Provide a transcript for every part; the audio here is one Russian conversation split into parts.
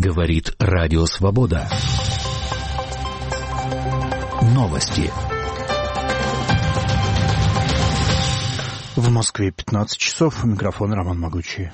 Говорит Радио Свобода. Новости. В Москве 15 часов. Микрофон Роман Могучий.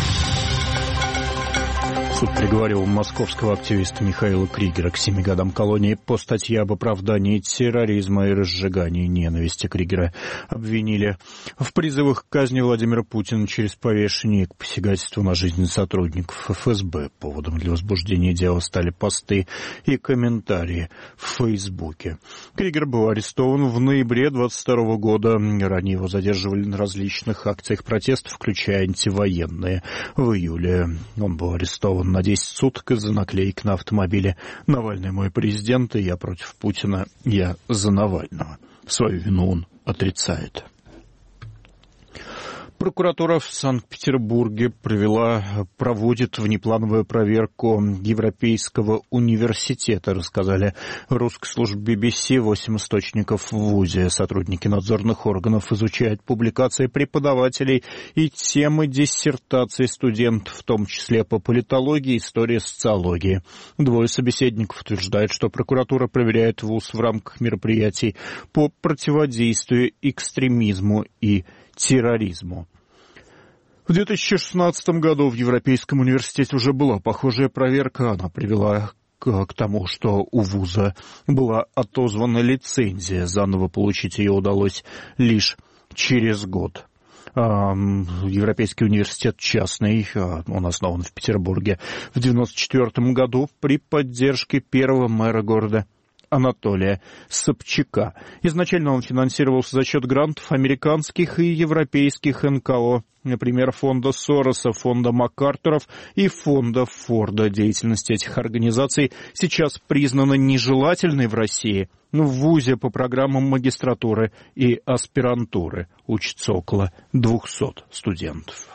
Суд приговорил московского активиста Михаила Кригера к 7 годам колонии по статье об оправдании терроризма и разжигании ненависти. Кригера обвинили в призывах к казни Владимира Путина через повешение и к посягательству на жизнь сотрудников ФСБ. Поводом для возбуждения дела стали посты и комментарии в Фейсбуке. Кригер был арестован в ноябре 2022 года. Ранее его задерживали на различных акциях протеста, включая антивоенные. В июле он был арестован на 10 суток из-за наклеек на автомобиле «Навальный мой президент, и я против Путина, я за Навального». Свою вину он отрицает. Прокуратура в Санкт-Петербурге проводит внеплановую проверку Европейского университета, рассказали русской службе BBC. 8 источников в ВУЗе. Сотрудники надзорных органов изучают публикации преподавателей и темы диссертаций студентов, в том числе по политологии, истории, социологии. 2 собеседников утверждают, что прокуратура проверяет ВУЗ в рамках мероприятий по противодействию экстремизму и терроризму. В 2016 году в Европейском университете уже была похожая проверка. Она привела к тому, что у вуза была отозвана лицензия. Заново получить ее удалось лишь через год. Европейский университет частный, он основан в Петербурге в 1994 году при поддержке первого мэра города Анатолия Собчака. Изначально он финансировался за счет грантов американских и европейских НКО, например, фонда Сороса, фонда МакАртуров и фонда Форда. Деятельность этих организаций сейчас признана нежелательной в России. В ВУЗе по программам магистратуры и аспирантуры учатся около 200 студентов.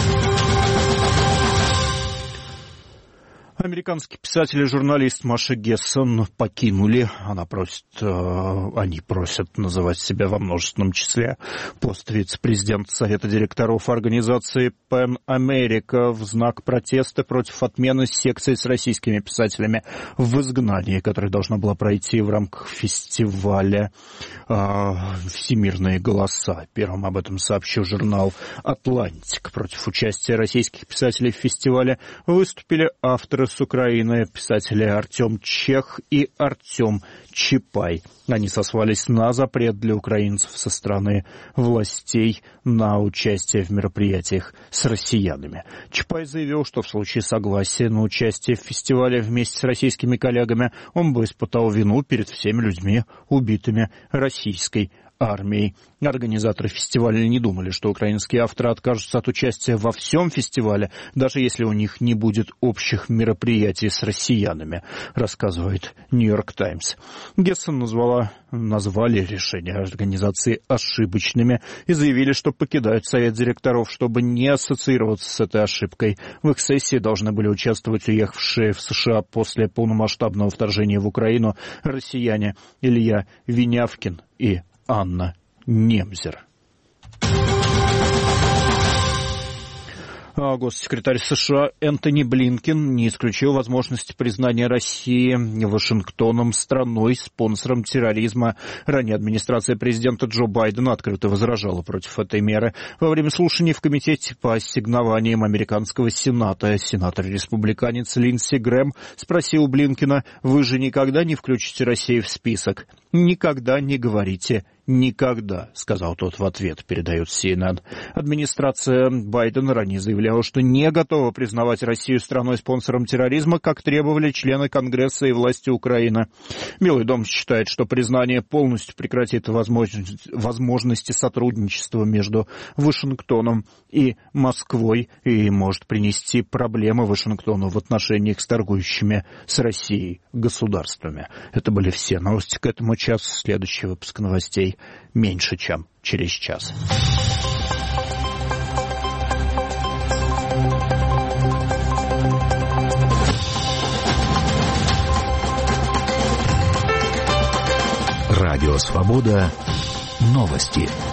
Американский писатель и журналист Маша Гессон покинули. Они просят называть себя во множественном числе пост вице-президента Совета директоров организации PEN America в знак протеста против отмены секции с российскими писателями в изгнании, которая должна была пройти в рамках фестиваля «Всемирные голоса». Первым об этом сообщил журнал «Атлантик». Против участия российских писателей в фестивале выступили авторы с Украины, писатели Артем Чех и Артем Чапай. Они сослались на запрет для украинцев со стороны властей на участие в мероприятиях с россиянами. Чапай заявил, что в случае согласия на участие в фестивале вместе с российскими коллегами он бы испытал вину перед всеми людьми, убитыми российской армией. Организаторы фестиваля не думали, что украинские авторы откажутся от участия во всем фестивале, даже если у них не будет общих мероприятий с россиянами, рассказывает «Нью-Йорк Таймс». Гессон назвали решения организации ошибочными и заявили, что покидают совет директоров, чтобы не ассоциироваться с этой ошибкой. В их сессии должны были участвовать уехавшие в США после полномасштабного вторжения в Украину россияне Илья Винявкин и Анна Немзер. Госсекретарь США Энтони Блинкен не исключил возможности признания России Вашингтоном страной-спонсором терроризма. Ранее администрация президента Джо Байдена открыто возражала против этой меры. Во время слушаний в Комитете по ассигнованиям американского Сената сенатор-республиканец Линдси Грэм спросил Блинкена: «Вы же никогда не включите Россию в список?» «Никогда не говорите «никогда», — сказал тот в ответ, передает CNN. Администрация Байдена ранее заявляла, что не готова признавать Россию страной-спонсором терроризма, как требовали члены Конгресса и власти Украины. Белый дом считает, что признание полностью прекратит возможности сотрудничества между Вашингтоном и Москвой и может принести проблемы Вашингтону в отношениях с торгующими с Россией государствами. Это были все новости к этому часу. Следующий выпуск новостей меньше, чем через час. Радио Свобода. Новости.